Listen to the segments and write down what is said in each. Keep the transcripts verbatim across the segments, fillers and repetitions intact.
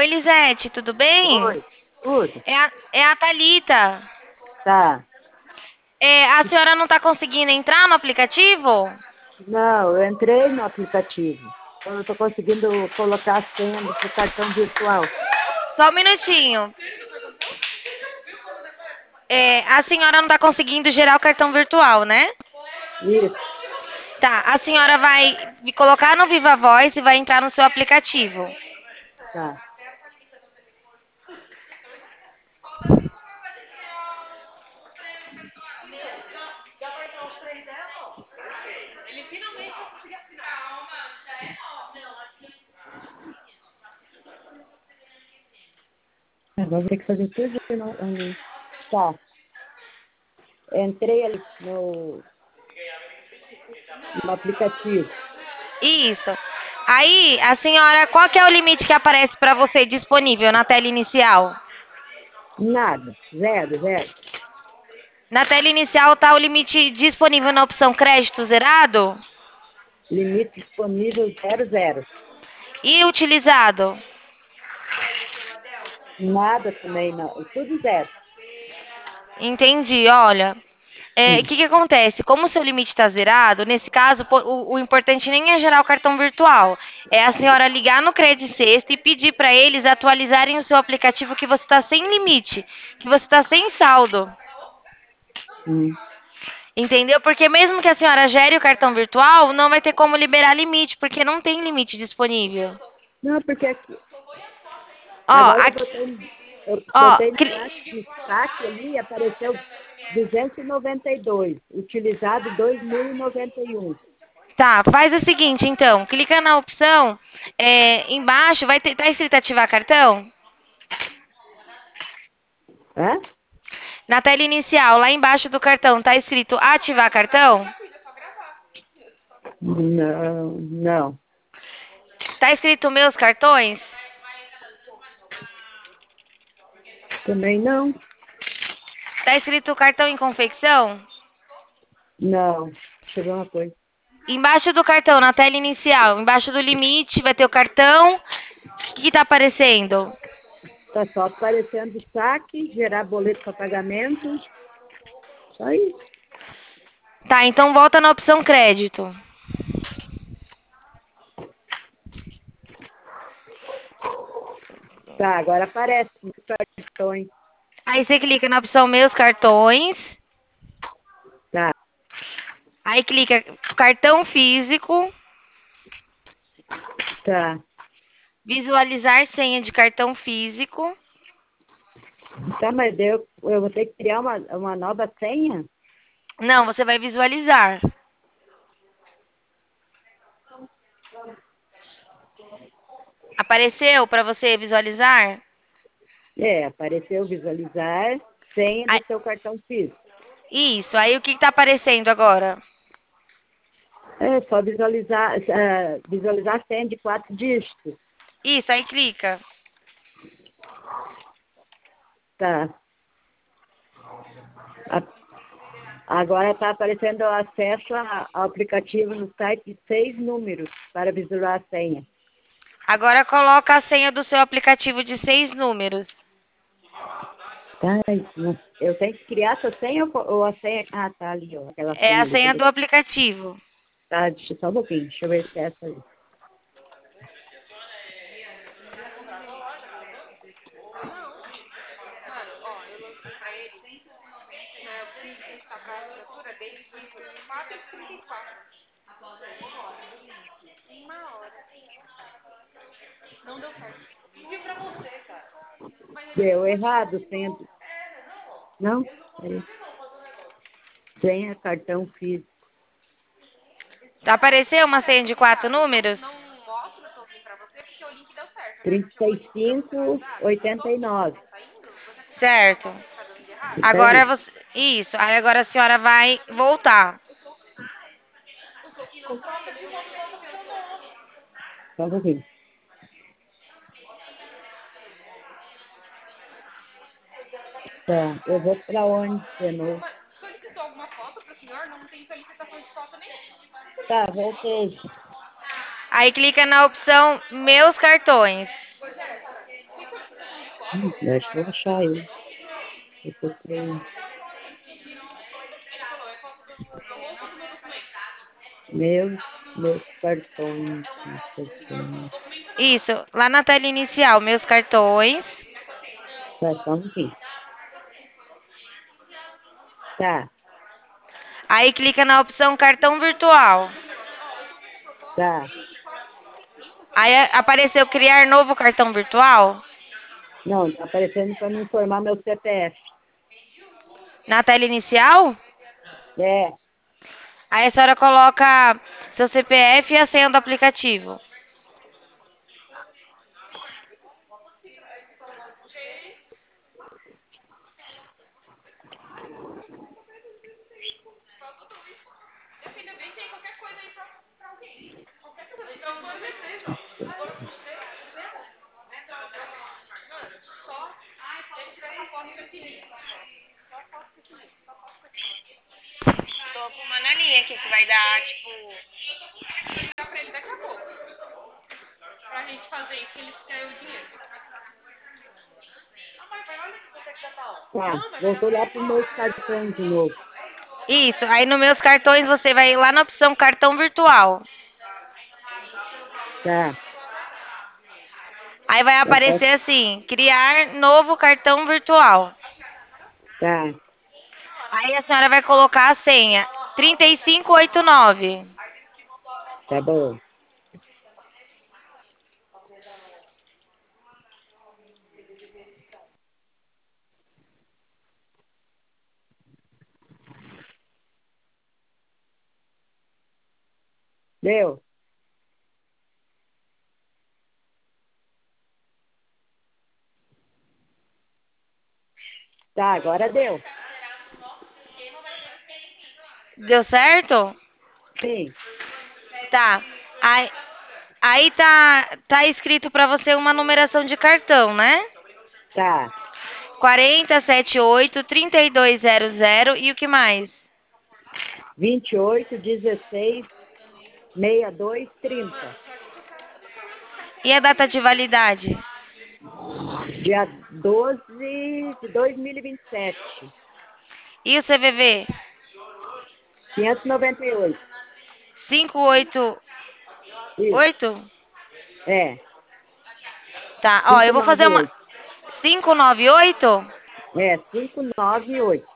Lisete, tudo bem? Oi, tudo? É a, é a Thalita. Tá. É, a senhora não está conseguindo entrar no aplicativo? Não, eu entrei no aplicativo. Eu não estou conseguindo colocar a senha do pro cartão virtual. Só um minutinho. É, a senhora não está conseguindo gerar o cartão virtual, né? Isso, Tá, a senhora vai me colocar no Viva Voz e vai entrar no seu aplicativo. tá. Agora vou ter que fazer tudo de novo. Tá. Entrei ali no, no aplicativo. Isso. Aí, a senhora, qual que é o limite que aparece para você disponível na tela inicial? Nada. Zero, zero. Na tela inicial está o limite disponível na opção crédito zerado Limite disponível zero, zero. e utilizado. Nada também, não. Tudo zero. Entendi, olha. É, o Hum, que, que acontece? Como o seu limite está zerado, nesse caso, pô, o, o importante nem é gerar o cartão virtual. É a senhora ligar no Credit Sexta e pedir para eles atualizarem o seu aplicativo que você está sem limite, que você está sem saldo. hum. Entendeu? Porque mesmo que a senhora gere o cartão virtual, não vai ter como liberar limite, porque não tem limite disponível. Não, porque aqui, Ó, agora eu aqui, botei, eu ó, botei no cli- saque, no saque ali e apareceu duzentos e noventa e dois, utilizado dois mil e noventa e um. tá, faz o seguinte, então, clica na opção, é, embaixo vai ter, tá escrito ativar cartão? Hã? Na tela inicial, lá embaixo do cartão, tá escrito ativar cartão? Não, não, Tá escrito meus cartões? também não, Tá escrito cartão em confecção? não. Deixa eu ver uma coisa. Embaixo do cartão, na tela inicial, embaixo do limite, vai ter o cartão. O que que tá aparecendo? Está só aparecendo saque, gerar boleto para pagamento, só isso. Tá, então volta na opção crédito. Tá, agora aparece os cartões. Aí você clica na opção meus cartões. Tá, Aí clica cartão físico, tá. visualizar senha de cartão físico. Tá, mas eu, eu vou ter que criar uma, uma nova senha? Não, você vai visualizar. Apareceu para você visualizar? É, apareceu visualizar senha Aí- do seu cartão físico. isso, aí o que está aparecendo agora? É só visualizar, eh, visualizar a senha de quatro dígitos. Isso, aí clica. Tá. A- Agora está aparecendo o acesso a- ao aplicativo no site de seis números para visualizar a senha. Agora coloca a senha do seu aplicativo de seis números. Tá, não- eu tenho que criar essa senha ou, ou a senha... Ah, tá ali, ó, aquela É senha a ali. senha Peraí. do aplicativo. Tá, deixa só um pouquinho, deixa eu ver se é essa aí. Deu errado, senha... do- Não? Peraí. Senha, cartão físico. Apareceu uma senha de quatro números? trinta e cinco, oitenta e nove. Certo. Isso Agora aí. você. Isso. Aí agora a senhora vai voltar. Só um pouquinho. Tá, eu vou para onde de novo? Tá, voltei. Aí clica na opção meus cartões. Hum, Deixa eu achar ele. Eu procurei. Meus, meus cartões. Meus cartões. Isso, lá na tela inicial, meus cartões. Tá, só um pouquinho. Tá, Aí clica na opção cartão virtual. tá. Aí apareceu criar novo cartão virtual. Não, tá aparecendo para me informar meu C P F. Na tela inicial, É, aí a senhora coloca seu C P F e a senha do aplicativo. Tô arrumando a linha aqui que vai dar, tipo. tá. Voltou lá para os meus cartões de novo. Isso, aí nos meus cartões você vai lá na opção cartão virtual. Tá, Aí vai já posso. aparecer assim, criar novo cartão virtual. Tá, Aí a senhora vai colocar a senha trinta e cinco oitenta e nove. tá bom. Deu? Tá, agora deu. Deu certo? Sim, Tá. Aí, aí tá, tá escrito para você uma numeração de cartão, né? tá. quarenta, setenta e oito, trinta e dois zero zero e o que mais? vinte e oito, dezesseis, sessenta e dois, trinta. E a data de validade? Dia doze de dois mil e vinte e sete. E o C V V? quinhentos e noventa e oito. cinco oito Isso. oito? É, Tá, ó, eu vou fazer uma. quinhentos e noventa e oito. cinco nove oito? É, quinhentos e noventa e oito.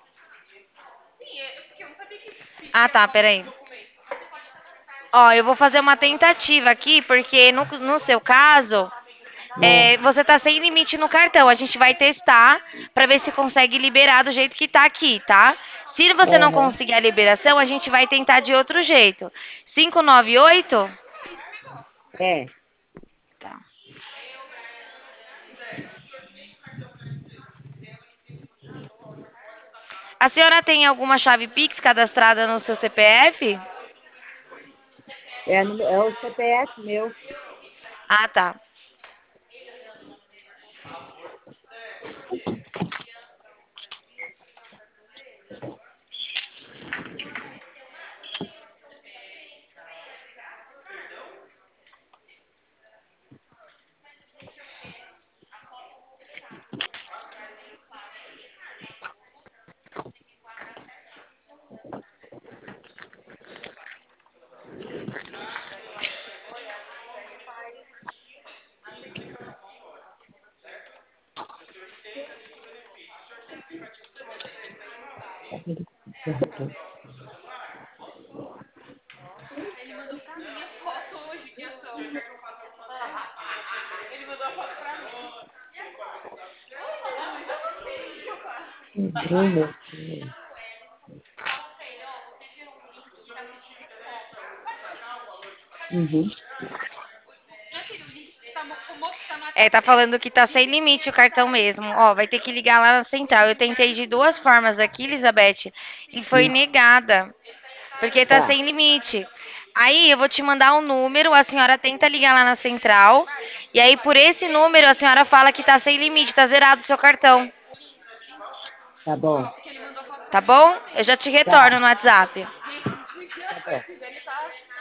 Ah, tá, peraí. Ó, eu vou fazer uma tentativa aqui, porque no, no seu caso, É. é, você tá sem limite no cartão. A gente vai testar para ver se consegue liberar do jeito que tá aqui, tá? Se você não Aham. conseguir a liberação, a gente vai tentar de outro jeito. cinco nove oito? É. Tá. A senhora tem alguma chave Pix cadastrada no seu C P F? É, no- é o C P F meu. Ah, tá. Bruno. Uhum. É, tá falando que tá sem limite o cartão mesmo. Ó, vai ter que ligar lá na central. Eu tentei de duas formas aqui, Elizabeth, e foi Hum. negada, porque tá Tá, sem limite. Aí eu vou te mandar um número, a senhora tenta ligar lá na central, e aí por esse número a senhora fala que tá sem limite, tá zerado o seu cartão, tá bom. tá bom? Eu já te Tá, retorno no WhatsApp. tá bom.